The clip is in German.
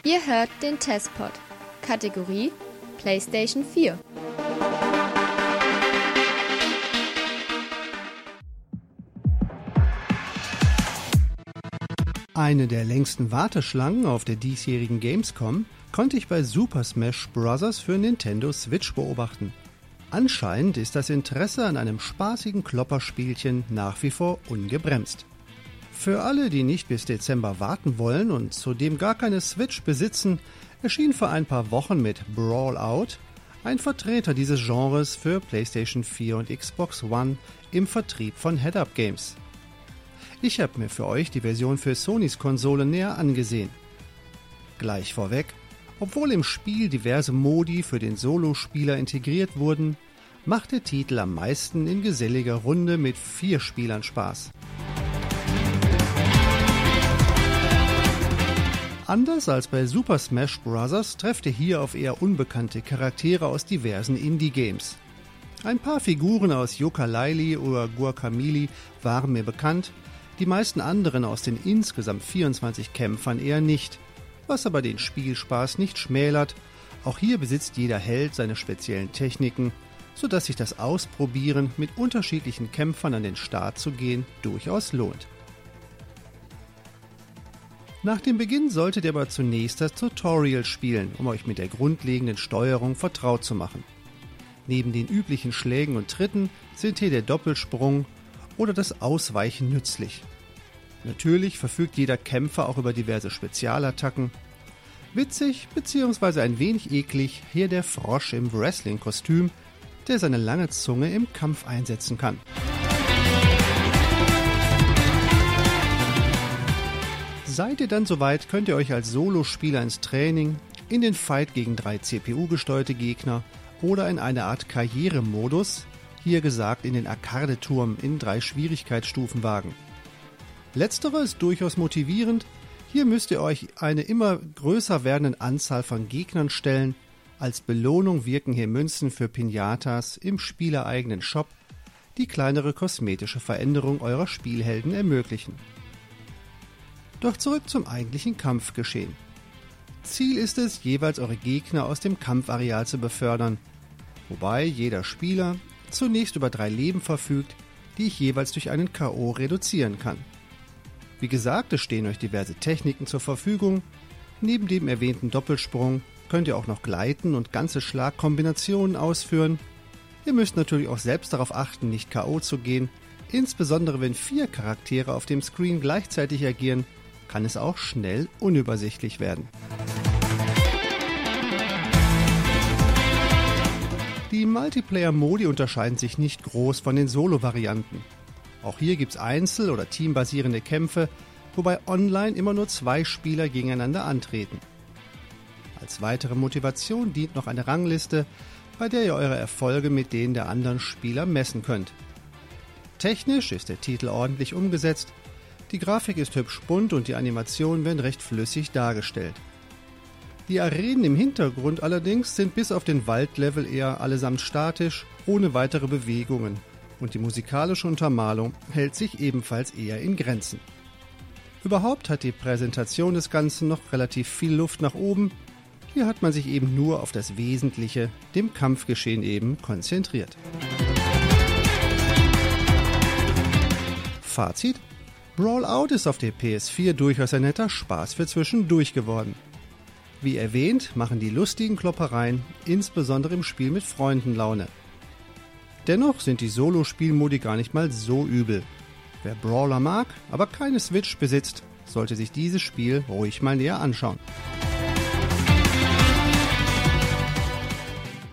Ihr hört den Testpod. Kategorie PlayStation 4. Eine der längsten Warteschlangen auf der diesjährigen Gamescom konnte ich bei Super Smash Bros. Für Nintendo Switch beobachten. Anscheinend ist das Interesse an einem spaßigen Klopperspielchen nach wie vor ungebremst. Für alle, die nicht bis Dezember warten wollen und zudem gar keine Switch besitzen, erschien vor ein paar Wochen mit Brawlout ein Vertreter dieses Genres für PlayStation 4 und Xbox One im Vertrieb von Head-Up Games. Ich habe mir für euch die Version für Sonys Konsole näher angesehen. Gleich vorweg, obwohl im Spiel diverse Modi für den Solospieler integriert wurden, macht der Titel am meisten in geselliger Runde mit 4 Spielern Spaß. Anders als bei Super Smash Bros. Trefft ihr hier auf eher unbekannte Charaktere aus diversen Indie-Games. Ein paar Figuren aus Yooka-Laylee oder Guacamelee waren mir bekannt, die meisten anderen aus den insgesamt 24 Kämpfern eher nicht, was aber den Spielspaß nicht schmälert. Auch hier besitzt jeder Held seine speziellen Techniken, sodass sich das Ausprobieren mit unterschiedlichen Kämpfern an den Start zu gehen durchaus lohnt. Nach dem Beginn solltet ihr aber zunächst das Tutorial spielen, um euch mit der grundlegenden Steuerung vertraut zu machen. Neben den üblichen Schlägen und Tritten sind hier der Doppelsprung oder das Ausweichen nützlich. Natürlich verfügt jeder Kämpfer auch über diverse Spezialattacken. Witzig bzw. ein wenig eklig hier der Frosch im Wrestling-Kostüm, der seine lange Zunge im Kampf einsetzen kann. Seid ihr dann soweit, könnt ihr euch als Solospieler ins Training, in den Fight gegen 3 CPU-gesteuerte Gegner oder in eine Art Karrieremodus, hier gesagt in den Arcade-Turm in 3 Schwierigkeitsstufen wagen. Letzterer ist durchaus motivierend, hier müsst ihr euch eine immer größer werdenden Anzahl von Gegnern stellen, als Belohnung wirken hier Münzen für Pinatas im spielereigenen Shop, die kleinere kosmetische Veränderung eurer Spielhelden ermöglichen. Doch zurück zum eigentlichen Kampfgeschehen. Ziel ist es, jeweils eure Gegner aus dem Kampfareal zu befördern, wobei jeder Spieler zunächst über 3 Leben verfügt, die ich jeweils durch einen K.O. reduzieren kann. Wie gesagt, es stehen euch diverse Techniken zur Verfügung. Neben dem erwähnten Doppelsprung könnt ihr auch noch gleiten und ganze Schlagkombinationen ausführen. Ihr müsst natürlich auch selbst darauf achten, nicht K.O. zu gehen. Insbesondere wenn 4 Charaktere auf dem Screen gleichzeitig agieren, kann es auch schnell unübersichtlich werden. Die Multiplayer-Modi unterscheiden sich nicht groß von den Solo-Varianten. Auch hier gibt es einzel- oder teambasierende Kämpfe, wobei online immer nur 2 Spieler gegeneinander antreten. Als weitere Motivation dient noch eine Rangliste, bei der ihr eure Erfolge mit denen der anderen Spieler messen könnt. Technisch ist der Titel ordentlich umgesetzt, die Grafik ist hübsch bunt und die Animationen werden recht flüssig dargestellt. Die Arenen im Hintergrund allerdings sind bis auf den Waldlevel eher allesamt statisch, ohne weitere Bewegungen, und die musikalische Untermalung hält sich ebenfalls eher in Grenzen. Überhaupt hat die Präsentation des Ganzen noch relativ viel Luft nach oben. Hier hat man sich eben nur auf das Wesentliche, dem Kampfgeschehen eben, konzentriert. Fazit: Brawlout ist auf der PS4 durchaus ein netter Spaß für zwischendurch geworden. Wie erwähnt, machen die lustigen Kloppereien, insbesondere im Spiel mit Freunden, Laune. Dennoch sind die Solo-Spielmodi gar nicht mal so übel. Wer Brawler mag, aber keine Switch besitzt, sollte sich dieses Spiel ruhig mal näher anschauen.